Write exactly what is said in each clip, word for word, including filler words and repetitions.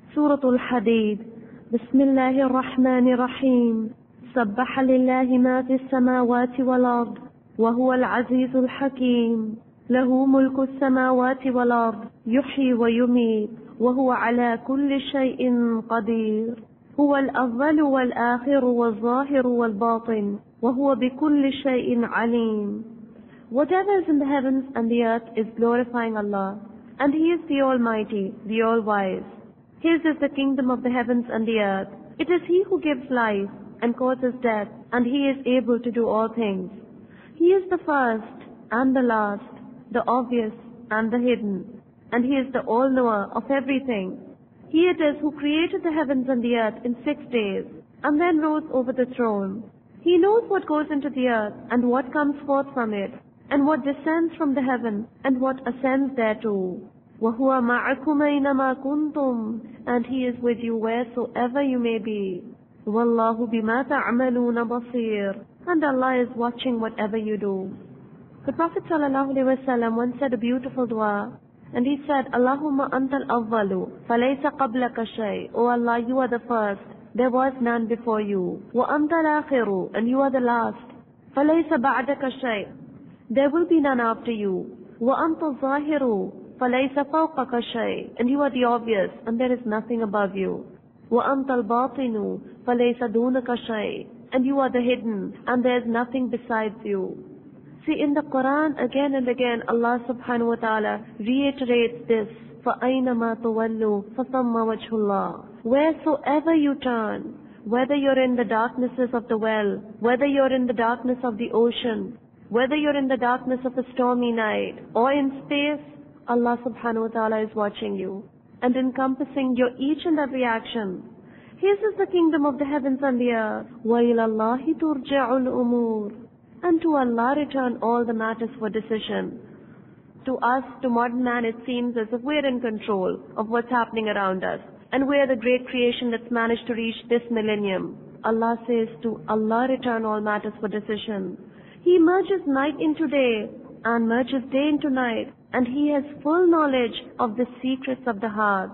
سورة الحديد. بسم الله الرحمن الرحيم. سبح لله ما في السماوات والأرض وهو العزيز الحكيم. له ملك السماوات والأرض يحيي ويميت وهو على كل شيء قدير. هو الأول والآخر والظاهر والباطن وهو بكل شيء عليم. Whatever is in the heavens and the earth is glorifying Allah, and He is the Almighty, the All-Wise. His is the kingdom of the heavens and the earth. It is He who gives life and causes death, and He is able to do all things. He is the first and the last, the obvious and the hidden, and He is the all-knower of everything. He it is who created the heavens and the earth in six days, and then rose over the throne. He knows what goes into the earth, and what comes forth from it, and what descends from the heaven, and what ascends thereto. وَهُوَ مَعَكُمْ أَيْنَمَا كُنْتُمْ, and He is with you wheresoever you may be. وَاللَّهُ بِمَا تَعْمَلُونَ بَصِيرٌ, and Allah is watching whatever you do. The Prophet ﷺ once said a beautiful dua, and he said, Allahumma antal awwalu, falaysa qablaka shay. O Allah, you are the first, there was none before you. Wa antal akhiru, and you are the last, falaysa ba'daka shay. There will be none after you. Wa antal zahiru, falaysa fawqaka shay, and you are the obvious, and there is nothing above you. Wa antal batinu, falaysa dunaka shay, and you are the hidden, and there is nothing besides you. See, in the Quran, again and again, Allah subhanahu wa ta'ala reiterates this, فَأَيْنَمَا تُوَلُّوا فَثَمَّ وَجْهُ اللَّهِ. Wheresoever you turn, whether you're in the darknesses of the well, whether you're in the darkness of the ocean, whether you're in the darkness of a stormy night, or in space, Allah subhanahu wa ta'ala is watching you and encompassing your each and every action. His is the kingdom of the heavens and the earth. وَإِلَى اللَّهِ تُرْجَعُ الْأُمُورِ. And to Allah return all the matters for decision. To us, to modern man, it seems as if we're in control of what's happening around us, and we're the great creation that's managed to reach this millennium. Allah says to Allah return all matters for decision. He merges night into day, and merges day into night, and He has full knowledge of the secrets of the hearts.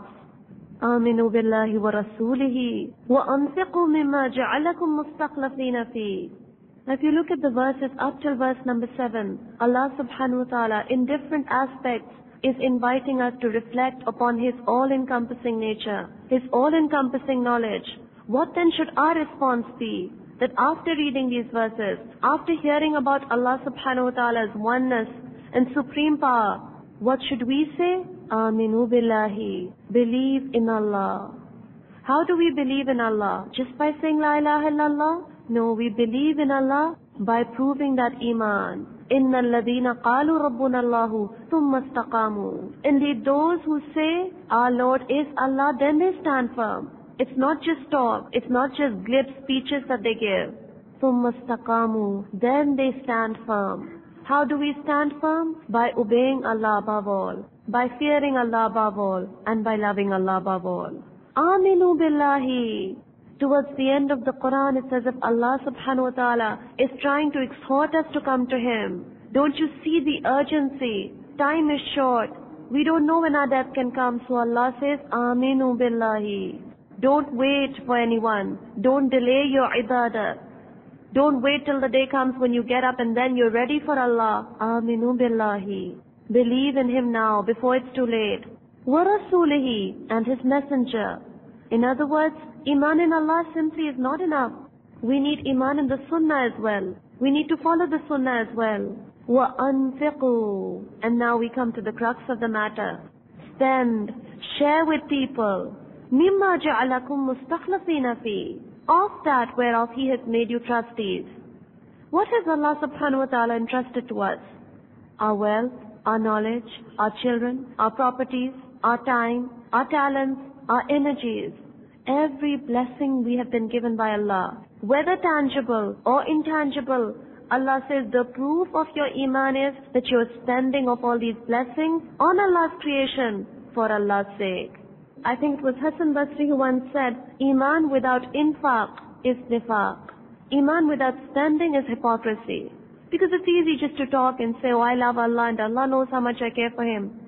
آمنوا بالله ورسوله وأنفقوا مما جعلكم مستخلفين فيه. If you look at the verses up till verse number seven, Allah subhanahu wa ta'ala in different aspects is inviting us to reflect upon His all-encompassing nature, His all-encompassing knowledge. What then should our response be? That after reading these verses, after hearing about Allah subhanahu wa ta'ala's oneness and supreme power, what should we say? Aminu billahi. Believe in Allah. How do we believe in Allah? Just by saying La ilaha illallah? No, we believe in Allah by proving that Iman. Inna alladhina qalu rabbuna Allahu thumma istaqamu. Indeed, those who say, our Lord is Allah, then they stand firm. It's not just talk, it's not just glib speeches that they give. Thumma istaqamu. Then they stand firm. How do we stand firm? By obeying Allah above all, by fearing Allah above all, and by loving Allah above all. Aminu billahi. Towards the end of the Quran, it's as if Allah subhanahu wa ta'ala is trying to exhort us to come to Him. Don't you see the urgency? Time is short. We don't know when our death can come, so Allah says, Aminu billahi. Don't wait for anyone. Don't delay your ibadah. Don't wait till the day comes when you get up and then you're ready for Allah. Aminu billahi. Believe in Him now before it's too late. Wa rasulihi, and His messenger. In other words, Iman in Allah simply is not enough. We need Iman in the Sunnah as well. We need to follow the Sunnah as well. وَأَنْفِقُوا. And now we come to the crux of the matter. Spend, share with people. مِمَّا جَعَلَكُمْ مُسْتَخْلَفِينَ فِيهِ. Of that whereof He has made you trustees. What has Allah subhanahu wa ta'ala entrusted to us? Our wealth, our knowledge, our children, our properties, our time, our talents, our energies. Every blessing we have been given by Allah, whether tangible or intangible. Allah says the proof of your Iman is that you are spending of all these blessings on Allah's creation for Allah's sake. I think it was Hassan Basri who once said, Iman without infaq is nifaq. Iman without spending is hypocrisy. Because it's easy just to talk and say, oh, I love Allah and Allah knows how much I care for Him.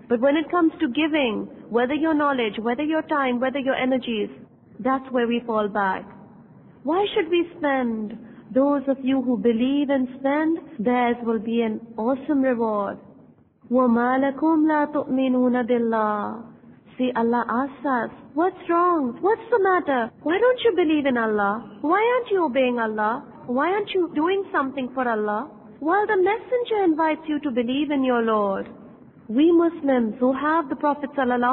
But when it comes to giving, whether your knowledge, whether your time, whether your energies, that's where we fall back. Why should we spend? Those of you who believe and spend, theirs will be an awesome reward. وَمَا لَكُمْ لَا تُؤْمِنُونَ بِاللَّهِ. See, Allah asks us, what's wrong? What's the matter? Why don't you believe in Allah? Why aren't you obeying Allah? Why aren't you doing something for Allah? While the messenger invites you to believe in your Lord. We Muslims who have the Prophet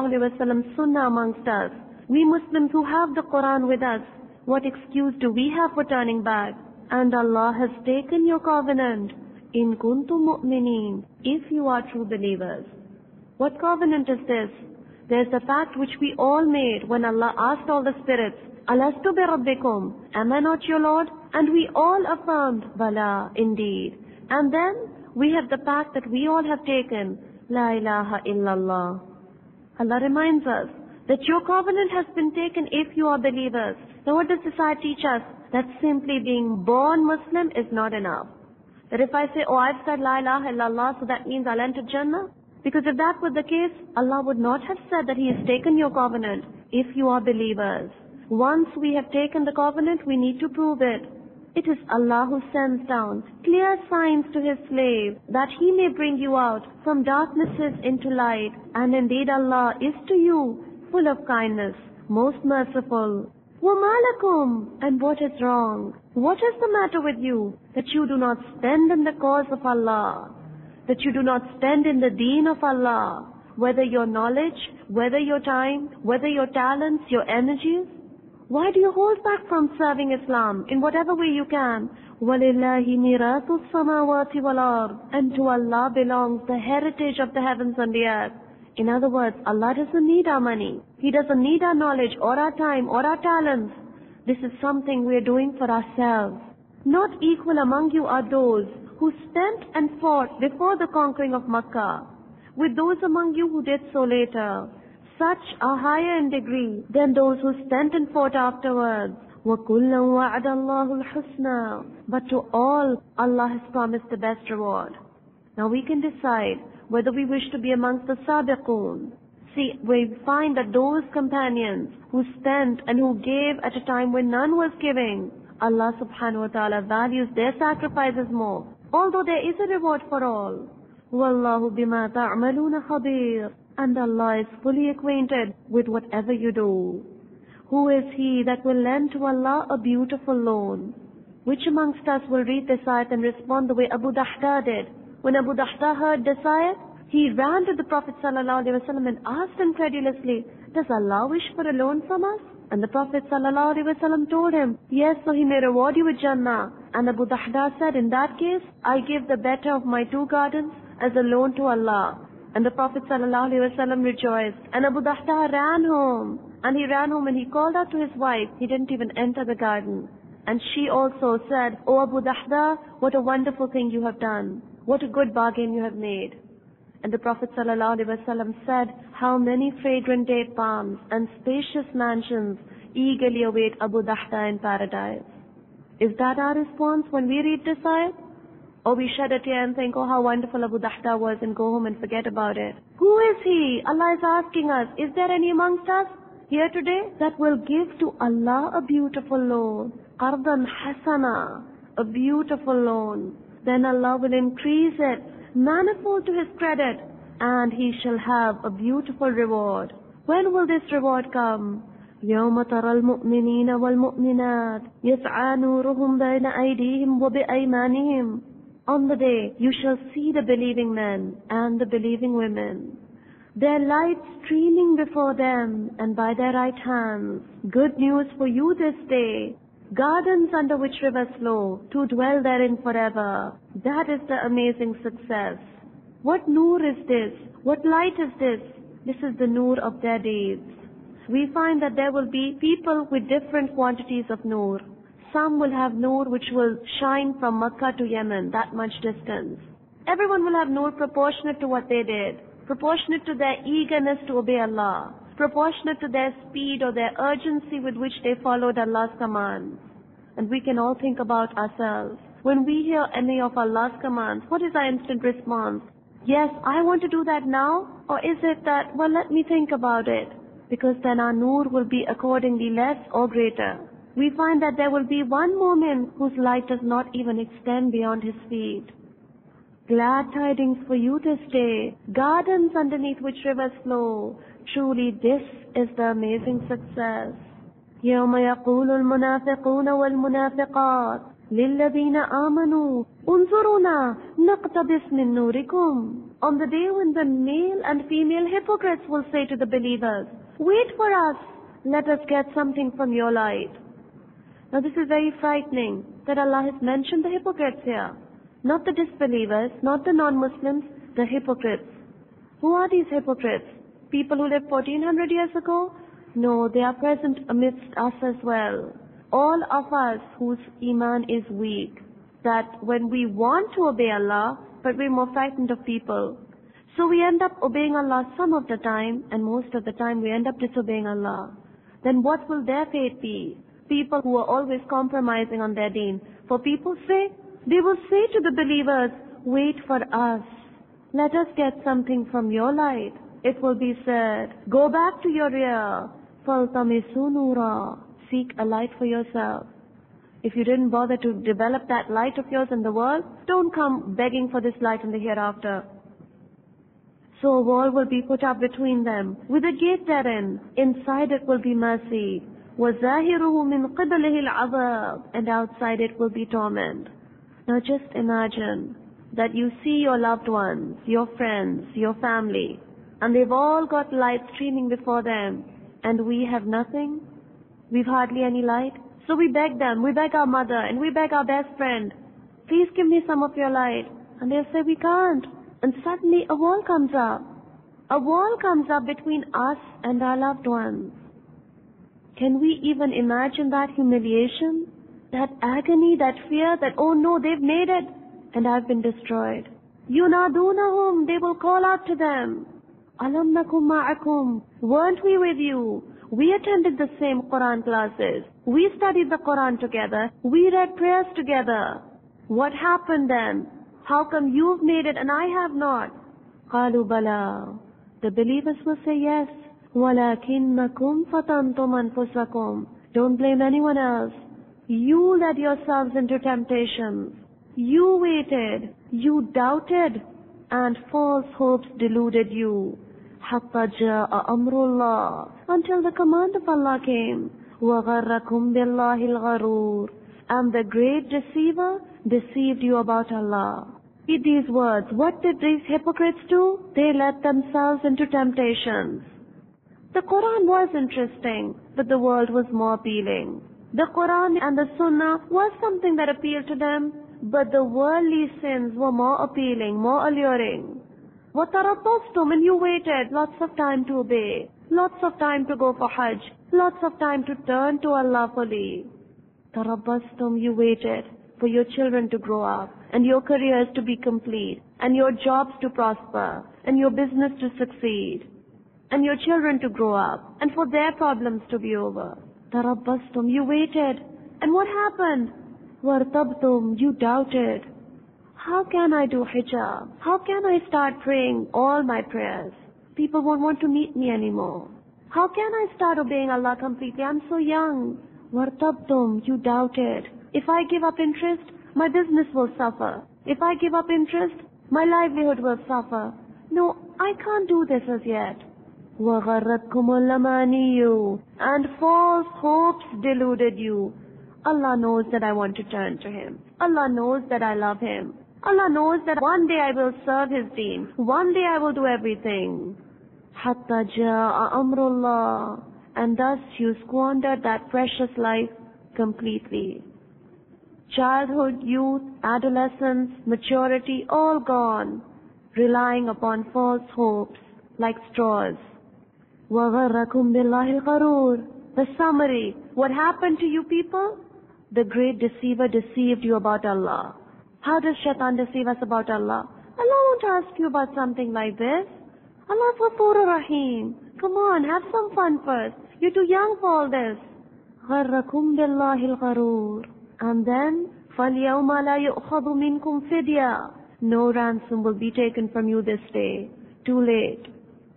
ﷺ Sunnah amongst us, we Muslims who have the Quran with us, what excuse do we have for turning back? And Allah has taken your covenant, in kuntum mu'mineen, if you are true believers. What covenant is this? There's the fact which we all made when Allah asked all the spirits, Alastu bi rabbikum, am I not your Lord? And we all affirmed, Bala, indeed. And then we have the pact that we all have taken, La ilaha illallah. Allah reminds us that your covenant has been taken if you are believers. Now what does this ayah teach us? That simply being born Muslim is not enough. That if I say, oh, I've said La ilaha illallah, so that means I'll enter Jannah? Because if that were the case, Allah would not have said that He has taken your covenant if you are believers. Once we have taken the covenant, we need to prove it. It is Allah who sends down clear signs to His slave that He may bring you out from darknesses into light. And indeed Allah is to you full of kindness, most merciful. وَمَا لَكُمْ. And what is wrong? What is the matter with you that you do not spend in the cause of Allah? That you do not spend in the deen of Allah? Whether your knowledge, whether your time, whether your talents, your energies? Why do you hold back from serving Islam in whatever way you can? وَلِلَّهِ مِيرَاثُ السَّمَاوَاتِ وَالْأَرْضِ. And to Allah belongs the heritage of the heavens and the earth. In other words, Allah doesn't need our money. He doesn't need our knowledge or our time or our talents. This is something we are doing for ourselves. Not equal among you are those who spent and fought before the conquering of Makkah, with those among you who did so later. Such are higher in degree than those who spent and fought afterwards. وَكُلًّا وَعَدَ اللَّهُ الْحُسْنَى. But to all, Allah has promised the best reward. Now we can decide whether we wish to be amongst the Sabiqun. See, we find that those companions who spent and who gave at a time when none was giving, Allah subhanahu wa ta'ala values their sacrifices more, although there is a reward for all. وَاللَّهُ بِمَا تَعْمَلُونَ خَبِيرٌ. And Allah is fully acquainted with whatever you do. Who is he that will lend to Allah a beautiful loan? Which amongst us will read this ayat and respond the way Abu Dahda did? When Abu Dahda heard this ayat, he ran to the Prophet ﷺ and asked incredulously, does Allah wish for a loan from us? And the Prophet ﷺ told him, yes, so He may reward you with Jannah. And Abu Dahda said, in that case, I give the better of my two gardens as a loan to Allah. And the Prophet ﷺ rejoiced. And Abu Dahda ran home. And he ran home and he called out to his wife. He didn't even enter the garden. And she also said, O Abu Dahda, what a wonderful thing you have done. What a good bargain you have made. And the Prophet ﷺ said, how many fragrant date palms and spacious mansions eagerly await Abu Dahda in paradise. Is that our response when we read this ayat? Or we shed a tear and think, oh, how wonderful Abu Dahda was, and go home and forget about it. Who is he? Allah is asking us, is there any amongst us here today that will give to Allah a beautiful loan? Qardan hasana, a beautiful loan. Then Allah will increase it, manifold to His credit, and he shall have a beautiful reward. When will this reward come? يَوْمَ تَرَى الْمُؤْمِنِينَ وَالْمُؤْمِنَاتِ يَسْعَى نُورُهُمْ بَيْنَ أَيْدِيهِمْ وَبِأَيْمَانِهِمْ. On the day, you shall see the believing men and the believing women, their light streaming before them and by their right hands. Good news for you this day. Gardens under which rivers flow, to dwell therein forever. That is the amazing success. What noor is this? What light is this? This is the noor of their deeds. We find that there will be people with different quantities of noor. Some will have noor which will shine from Makkah to Yemen, that much distance. Everyone will have noor proportionate to what they did, proportionate to their eagerness to obey Allah, proportionate to their speed or their urgency with which they followed Allah's commands. And we can all think about ourselves. When we hear any of Allah's commands, what is our instant response? Yes, I want to do that now. Or is it that, well, let me think about it, because then our nur will be accordingly less or greater. We find that there will be one mu'min whose light does not even extend beyond his feet. Glad tidings for you this day, gardens underneath which rivers flow. Truly this is the amazing success. يوم يقول المنافقون والمنافقات للذين آمنوا انظرونا نقتبس من نوركم. On the day when the male and female hypocrites will say to the believers, wait for us, let us get something from your light. Now this is very frightening that Allah has mentioned the hypocrites here. Not the disbelievers, not the non-Muslims, the hypocrites. Who are these hypocrites? People who lived fourteen hundred years ago? No, they are present amidst us as well. All of us whose iman is weak, that when we want to obey Allah, but we're more frightened of people. So we end up obeying Allah some of the time, and most of the time we end up disobeying Allah. Then what will their fate be? People who are always compromising on their deen. For people's sake, they will say to the believers, wait for us. Let us get something from your light. It will be said, go back to your rear. فَالْتَمِسُوا نُورًا. Seek a light for yourself. If you didn't bother to develop that light of yours in the world, don't come begging for this light in the hereafter. So a wall will be put up between them, with a gate therein. Inside it will be mercy. وَزَاهِرُهُ مِنْ قِبَلِهِ الْعَذَابِ. And outside it will be torment. Now just imagine that you see your loved ones, your friends, your family, and they've all got light streaming before them, and we have nothing. We've hardly any light. So we beg them, we beg our mother, and we beg our best friend, please give me some of your light. And they'll say, we can't. And suddenly a wall comes up. A wall comes up between us and our loved ones. Can we even imagine that humiliation? That agony, that fear, that, oh no, they've made it, and I've been destroyed. Yunadunahum, they will call out to them. Alam nakum ma'akum, weren't we with you? We attended the same Quran classes. We studied the Quran together. We read prayers together. What happened then? How come you've made it and I have not? Qalu bala. The believers will say yes. Walakinnakum fatantum anfusakum. Don't blame anyone else. You led yourselves into temptations. You waited. You doubted. And false hopes deluded you. حَتَّى جَاءَ أَمْرُ اللَّهِ. Until the command of Allah came. وَغَرَّكُمْ بِاللَّهِ الْغَرُورِ. And the great deceiver deceived you about Allah. Read these words. What did these hypocrites do? They led themselves into temptations. The Quran was interesting, but the world was more appealing. The Quran and the Sunnah was something that appealed to them, but the worldly sins were more appealing, more alluring. وَتَرَبَّصْتُمْ, and you waited, lots of time to obey, lots of time to go for Hajj, lots of time to turn to Allah fully. تَرَبَّصْتُمْ, you waited for your children to grow up, and your careers to be complete, and your jobs to prosper, and your business to succeed, and your children to grow up, and for their problems to be over. تَرَبَّصْتُمْ, you waited, and what happened? وَارْتَبْتُمْ, you doubted. How can I do hijab? How can I start praying all my prayers? People won't want to meet me anymore. How can I start obeying Allah completely? I'm so young. وَارْتَبْتُمْ, you doubted. If I give up interest, my business will suffer. If I give up interest, my livelihood will suffer. No, I can't do this as yet. وَغَرَّتْكُمُ الْأَمَانِيُّ. And false hopes deluded you. Allah knows that I want to turn to Him. Allah knows that I love Him. Allah knows that one day I will serve His deen. One day I will do everything. حَتَّى جَاءَ أَمْرُ اللَّهِ. And thus you squandered that precious life completely. Childhood, youth, adolescence, maturity, all gone. Relying upon false hopes like straws. وَغَرَّكُمْ بِاللَّهِ الْغَرُورِ. The summary, what happened to you people? The great deceiver deceived you about Allah. How does shaitan deceive us about Allah? Allah won't ask you about something like this. Allah is Ghafurur Rahim. Come on, have some fun first. You're too young for all this. غَرَّكُمْ بِاللَّهِ الْغَرُورِ. And then, فَالْيَوْمَ لَا يُؤْخَذُ مِنْكُمْ فِدْيَةٌ. No ransom will be taken from you this day. Too late.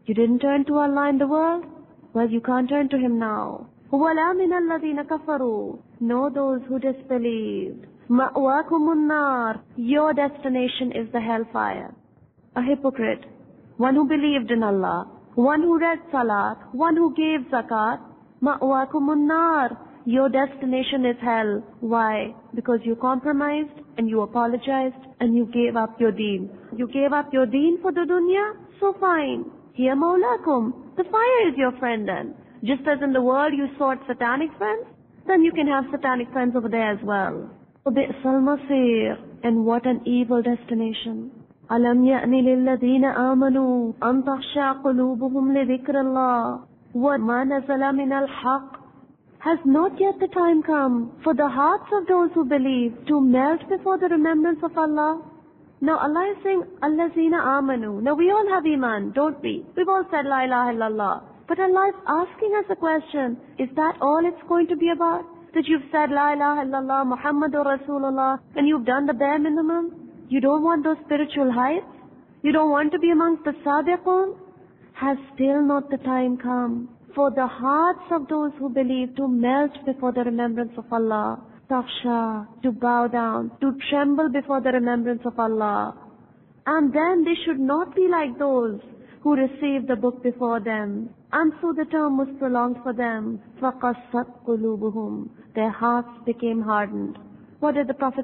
You didn't turn to Allah in the world? Well, you can't turn to Him now. وَلَا مِنَ الَّذِينَ كَفَرُوا. Know those who disbelieved. مَأْوَاكُمُ النَّارِ. Your destination is the hellfire. A hypocrite, one who believed in Allah, one who read Salat, one who gave Zakat. مَأْوَاكُمُ النَّارِ. Your destination is hell. Why? Because you compromised and you apologized and you gave up your deen. You gave up your deen for the dunya? So fine. Hiya mawlakum. The fire is your friend then. Just as in the world you sought satanic friends, then you can have satanic friends over there as well. وَبِئْسَ الْمَصِيرُ. And what an evil destination. أَلَمْ يَأْنِ لِلَّذِينَ آمَنُوا أَن تَخْشَعَ قُلُوبُهُمْ لِذِكْرِ اللَّهِ وَمَا نَزَلَ مِنَ الْحَقِّ. Has not yet the time come for the hearts of those who believe to melt before the remembrance of Allah? Now Allah is saying, Allazina amanu. Now we all have iman, don't we? We've all said La ilaha illallah. But Allah is asking us a question. Is that all it's going to be about? That you've said La ilaha illallah, Muhammadur Rasulullah, and you've done the bare minimum? You don't want those spiritual heights? You don't want to be amongst the Sabiqun? Has still not the time come for the hearts of those who believe to melt before the remembrance of Allah? Taksha, to bow down, to tremble before the remembrance of Allah. And then they should not be like those who received the book before them. And so the term was prolonged for them. فَقَسَّتْ قُلُوبُهُمْ. Their hearts became hardened. What did the Prophet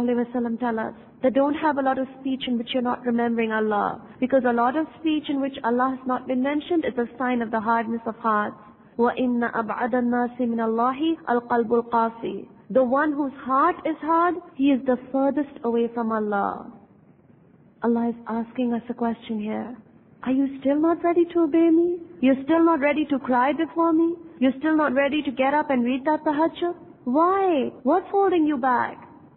ﷺ tell us? That don't have a lot of speech in which you're not remembering Allah. Because a lot of speech in which Allah has not been mentioned is a sign of the hardness of hearts. وَإِنَّ أَبْعَدَ النَّاسِ مِنَ اللَّهِ الْقَلْبُ الْقَاسِي. The one whose heart is hard, he is the furthest away from Allah. Allah is asking us a question here. Are you still not ready to obey me? You're still not ready to cry before me? You're still not ready to get up and read that tahajjud? Why? What's holding you back?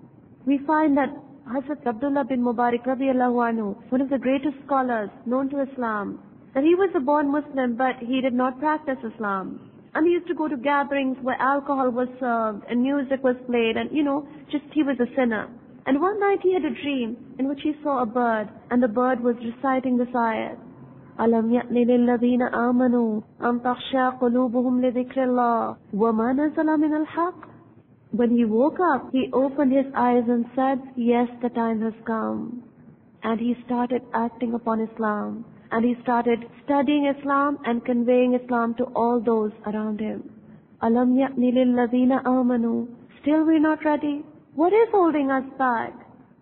We find that Hazrat Abdullah bin Mubarak radiallahu anhu, one of the greatest scholars known to Islam, that he was a born Muslim but he did not practice Islam. And he used to go to gatherings where alcohol was served and music was played and, you know, just he was a sinner. And one night he had a dream in which he saw a bird and the bird was reciting this ayat. أَلَمْ يَأْنِ لِلَّذِينَ آمَنُوا أَن تَخْشَعَ قُلُوبُهُمْ لِذِكْرِ اللَّهِ وَمَا نَزَلَ مِنَ الْحَقِّ. When he woke up, he opened his eyes and said, yes, the time has come. And he started acting upon Islam. And he started studying Islam and conveying Islam to all those around him. Alam ya'ni lilladhina amanu. Still we're not ready. What is holding us back?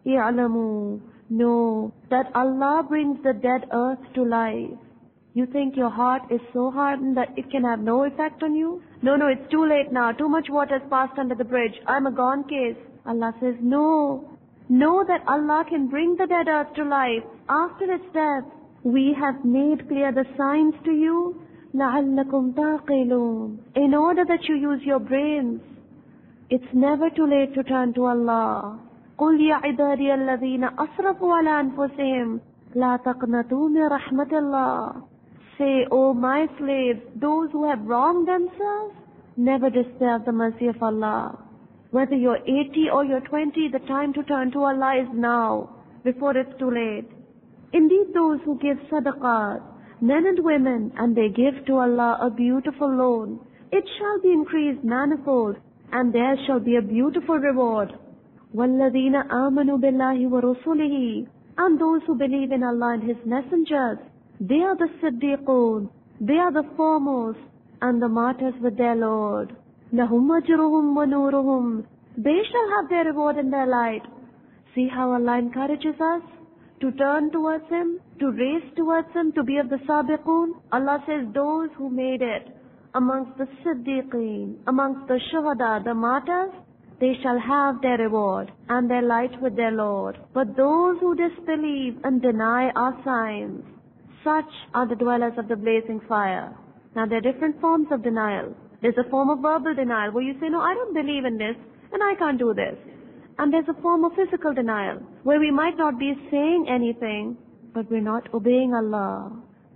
I'lamu. Know that Allah brings the dead earth to life. You think your heart is so hardened that it can have no effect on you? No, no, it's too late now. Too much water has passed under the bridge. I'm a gone case. Allah says, no. Know that Allah can bring the dead earth to life after its death. We have made clear the signs to you, لَعَلَّكُمْ تَعْقِلُونَ, in order that you use your brains. It's never too late to turn to Allah. قُلْ يَا عِبَادِيَ الَّذِينَ أَسْرَفُوا عَلَى أَنفُسِهِمْ لَا تَقْنَطُوا مِنْ رَحْمَةِ اللَّهِ. Say, O my slaves, those who have wronged themselves, never despair of the mercy of Allah. Whether you're eighty or you're twenty, the time to turn to Allah is now, before it's too late. Indeed, those who give sadaqah, men and women, and they give to Allah a beautiful loan, it shall be increased manifold, and there shall be a beautiful reward. وَالَّذِينَ آمَنُوا بِاللَّهِ وَرُسُلِهِ. And those who believe in Allah and His messengers, they are the Siddiqun, they are the foremost, and the martyrs with their Lord. لَهُمْ أَجْرُهُمْ وَنُورُهُمْ. They shall have their reward and their light. See how Allah encourages us to turn towards Him, to race towards Him, to be of the Sabiqun. Allah says those who made it amongst the Siddiqeen, amongst the Shuhada, the martyrs, they shall have their reward and their light with their Lord. But those who disbelieve and deny our signs, such are the dwellers of the blazing fire. Now there are different forms of denial. There's a form of verbal denial where you say, no, I don't believe in this and I can't do this. And there's a form of physical denial where we might not be saying anything, but we're not obeying Allah.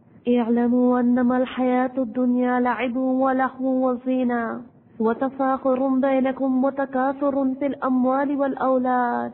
اعلموا أنما الحياة الدنيا لعب ولهو وزينة وتفاخر بينكم وتكاثر في الأموال والأولاد.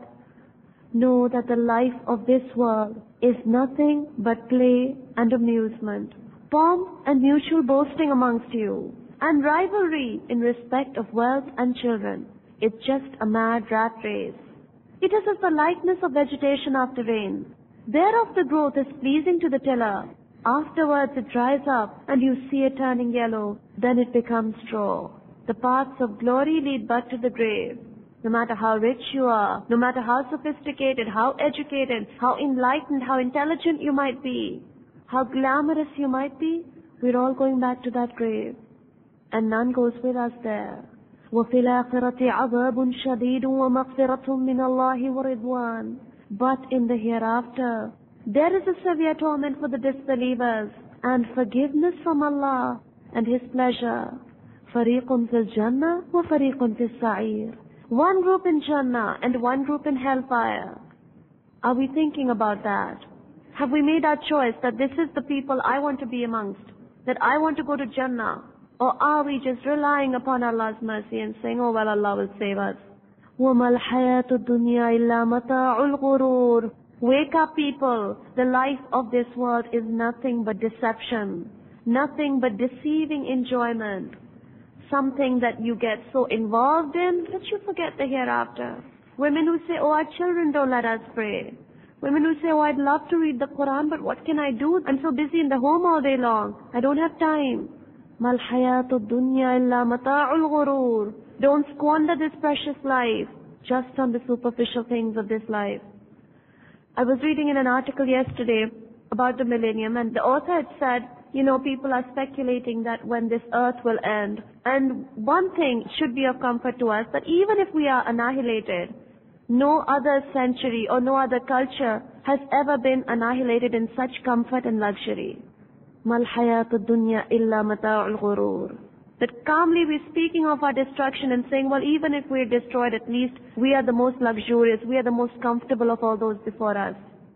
Know that the life of this world is nothing but play and amusement, pomp and mutual boasting amongst you, and rivalry in respect of wealth and children. It's just a mad rat race. It is as the likeness of vegetation after rain. Thereof the growth is pleasing to the tiller. Afterwards it dries up, and you see it turning yellow. Then it becomes straw. The paths of glory lead but to the grave. No matter how rich you are, no matter how sophisticated, how educated, how enlightened, how intelligent you might be, how glamorous you might be, we're all going back to that grave. And none goes with us there. وَفِي الْآخِرَةِ عَذَابٌ شَدِيدٌ وَمَغْفِرَةٌ مِّنَ اللَّهِ وَرِضْوَانٌ. But in the hereafter, there is a severe torment for the disbelievers, and forgiveness from Allah and His pleasure. فَرِيقٌ فِي الْجَنَّةِ وَفَرِيقٌ فِي السَّعِيرِ. One group in Jannah and one group in hellfire. Are we thinking about that? Have we made our choice that this is the people I want to be amongst, that I want to go to Jannah? Or are we just relying upon Allah's mercy and saying, oh well, Allah will save us? وَمَا الْحَيَاةُ الدُّنْيَا إِلَّا مَتَاعُ الْغُرُورِ. Wake up, people. The life of this world is nothing but deception, nothing but deceiving enjoyment. Something that you get so involved in that you forget the hereafter. Women who say, oh, our children don't let us pray. Women who say, oh, I'd love to read the Quran, but what can I do? I'm so busy in the home all day long. I don't have time. مَا الْحَيَاةُ الدُّنْيَا إِلَّا مَتَاعُ الْغُرُورِ. Don't squander this precious life just on the superficial things of this life. I was reading in an article yesterday about the millennium, and the author had said, you know, people are speculating that when this earth will end. And one thing should be of comfort to us, that even if we are annihilated, no other century or no other culture has ever been annihilated in such comfort and luxury. مَا الْحَيَاةُ الدُّنْيَا إِلَّا مَتَاعُ الْغُرُورِ. That calmly we're speaking of our destruction and saying, well, even if we're destroyed, at least we are the most luxurious, we are the most comfortable of all those before us.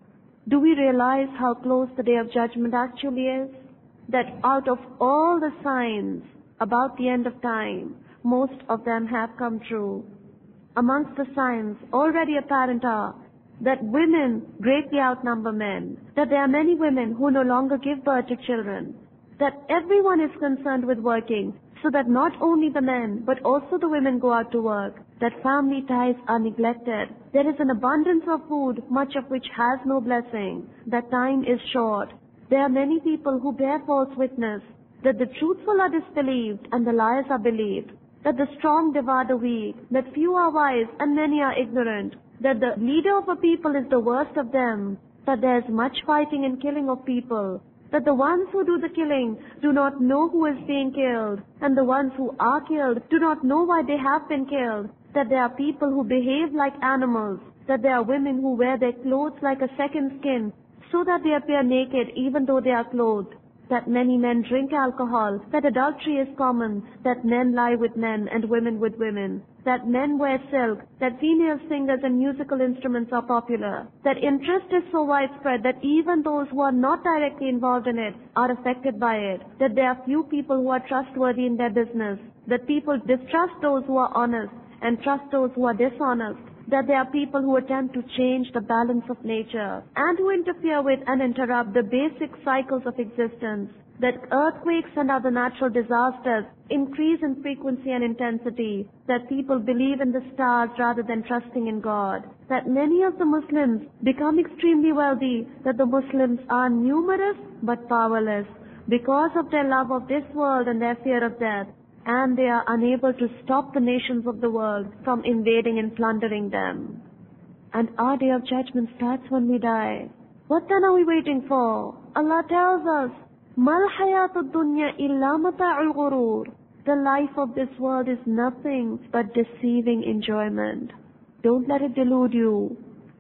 Do we realize how close the Day of Judgment actually is? That out of all the signs about the end of time, most of them have come true. Amongst the signs already apparent are that women greatly outnumber men, that there are many women who no longer give birth to children, that everyone is concerned with working, so that not only the men but also the women go out to work, that family ties are neglected, there is an abundance of food, much of which has no blessing, that time is short. There are many people who bear false witness, that the truthful are disbelieved and the liars are believed, that the strong devour the weak, that few are wise and many are ignorant, that the leader of a people is the worst of them, that there is much fighting and killing of people, that the ones who do the killing do not know who is being killed, and the ones who are killed do not know why they have been killed, that there are people who behave like animals, that there are women who wear their clothes like a second skin, so that they appear naked even though they are clothed, that many men drink alcohol, that adultery is common, that men lie with men and women with women, that men wear silk, that female singers and musical instruments are popular, that interest is so widespread that even those who are not directly involved in it are affected by it, that there are few people who are trustworthy in their business, that people distrust those who are honest and trust those who are dishonest, that there are people who attempt to change the balance of nature and who interfere with and interrupt the basic cycles of existence, that earthquakes and other natural disasters increase in frequency and intensity, that people believe in the stars rather than trusting in God, that many of the Muslims become extremely wealthy, that the Muslims are numerous but powerless because of their love of this world and their fear of death, and they are unable to stop the nations of the world from invading and plundering them. And our Day of Judgment starts when we die. What then are we waiting for? Allah tells us, مَا الْحَيَاةُ الدُّنْيَا إِلَّا مَتَاعُ الْغُرُورِ. The life of this world is nothing but deceiving enjoyment. Don't let it delude you.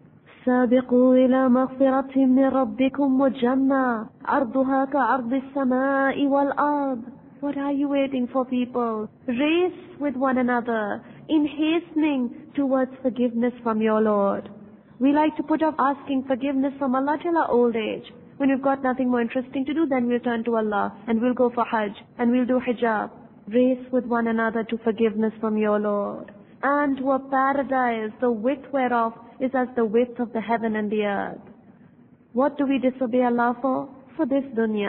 سابقوا إلى مغفرة من ربكم وجنة عرضها كعرض السماء والأرض. What are you waiting for, people? Race with one another in hastening towards forgiveness from your Lord. We like to put off asking forgiveness from Allah till our old age. When we've got nothing more interesting to do, then we'll turn to Allah and we'll go for Hajj and we'll do hijab. Race with one another to forgiveness from your Lord, and to a paradise the width whereof is as the width of the heaven and the earth. What do we disobey Allah for? For this dunya.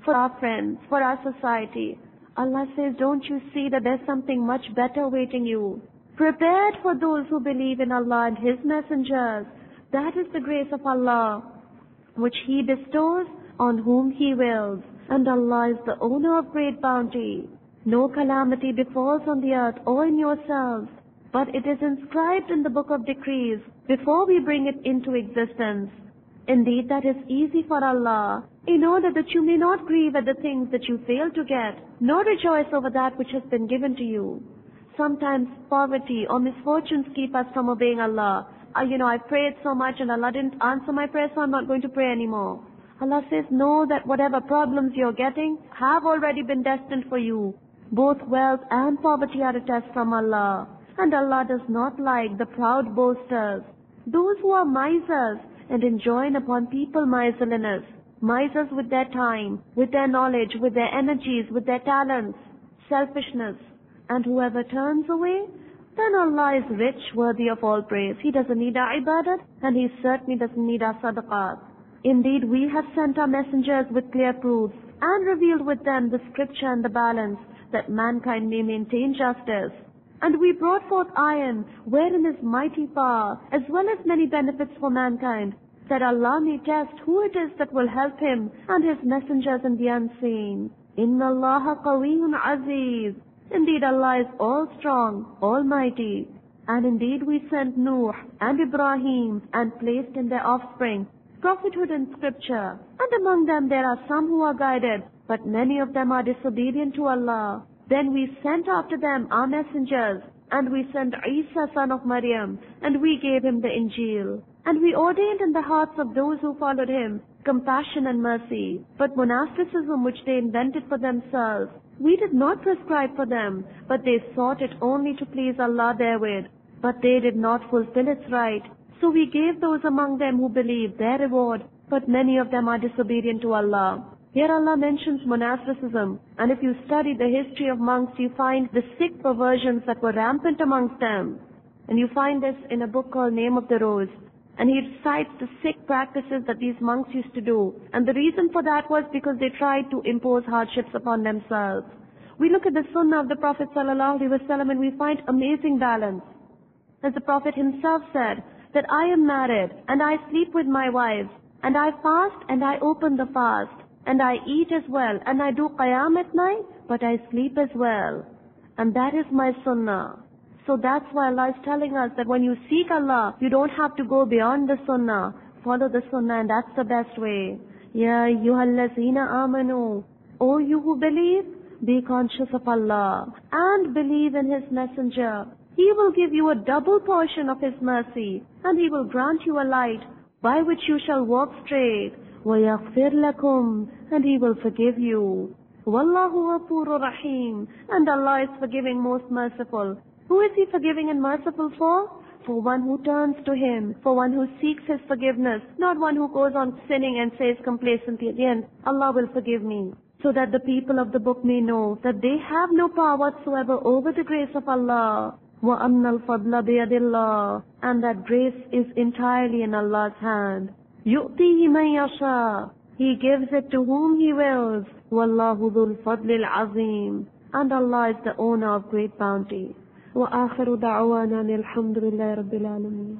for our friends, for our society. Allah says, don't you see that there's something much better awaiting you? Prepared for those who believe in Allah and His messengers. That is the grace of Allah, which He bestows on whom He wills. And Allah is the owner of great bounty. No calamity befalls on the earth or in yourselves, but it is inscribed in the book of decrees before we bring it into existence. Indeed, that is easy for Allah, in order that you may not grieve at the things that you fail to get, nor rejoice over that which has been given to you. Sometimes poverty or misfortunes keep us from obeying Allah. Uh, you know, I prayed so much and Allah didn't answer my prayer, so I'm not going to pray anymore. Allah says, know that whatever problems you're getting have already been destined for you. Both wealth and poverty are a test from Allah. And Allah does not like the proud boasters, those who are misers and enjoin upon people miserliness. Misers with their time, with their knowledge, with their energies, with their talents, selfishness. And whoever turns away, then Allah is rich, worthy of all praise. He doesn't need our ibadat, and He certainly doesn't need our sadaqat. Indeed, we have sent our messengers with clear proofs, and revealed with them the scripture and the balance, that mankind may maintain justice. And we brought forth iron, wherein is mighty power, as well as many benefits for mankind, that Allah may test who it is that will help Him and His messengers in the unseen. Inna Allaha qawiyyun aziz. Indeed, Allah is all strong, almighty. And indeed we sent Nuh and Ibrahim and placed in their offspring prophethood and scripture. And among them there are some who are guided, but many of them are disobedient to Allah. Then we sent after them our messengers, and we sent Isa son of Maryam, and we gave him the Injil. And we ordained in the hearts of those who followed him compassion and mercy. But monasticism which they invented for themselves, we did not prescribe for them, but they sought it only to please Allah therewith. But they did not fulfill its right. So we gave those among them who believed their reward, but many of them are disobedient to Allah. Here Allah mentions monasticism, and if you study the history of monks, you find the sick perversions that were rampant amongst them. And you find this in a book called Name of the Rose. And he cites the sick practices that these monks used to do. And the reason for that was because they tried to impose hardships upon themselves. We look at the sunnah of the Prophet ﷺ and we find amazing balance. As the Prophet himself said, that I am married, and I sleep with my wives, and I fast, and I open the fast, and I eat as well, and I do qiyam at night, but I sleep as well. And that is my sunnah. So that's why Allah is telling us that when you seek Allah, you don't have to go beyond the sunnah. Follow the sunnah, and that's the best way. Ya ayyuhallazina amanu. O you who believe, be conscious of Allah, and believe in His messenger. He will give you a double portion of His mercy, and He will grant you a light by which you shall walk straight. وَيَغْفِرْ لَكُمْ, and He will forgive you. وَاللَّهُ غَفُورٌ رَحِيمٌ, and Allah is forgiving, most merciful. Who is He forgiving and merciful for? For one who turns to Him, for one who seeks His forgiveness, not one who goes on sinning and says complacently at the end, Allah will forgive me. So that the people of the book may know that they have no power whatsoever over the grace of Allah. وَأَنَّ الْفَضْلَ بِيَدِ اللَّهِ, and that grace is entirely in Allah's hand. يُؤْتِيهِ مَن يَشَاءُ, He gives it to whom He wills. وَاللَّهُ ذُو الْفَضْلِ الْعَظِيمِ, and Allah is the owner of great bounty. وآخر دعوانا الحمد لله رب العالمين.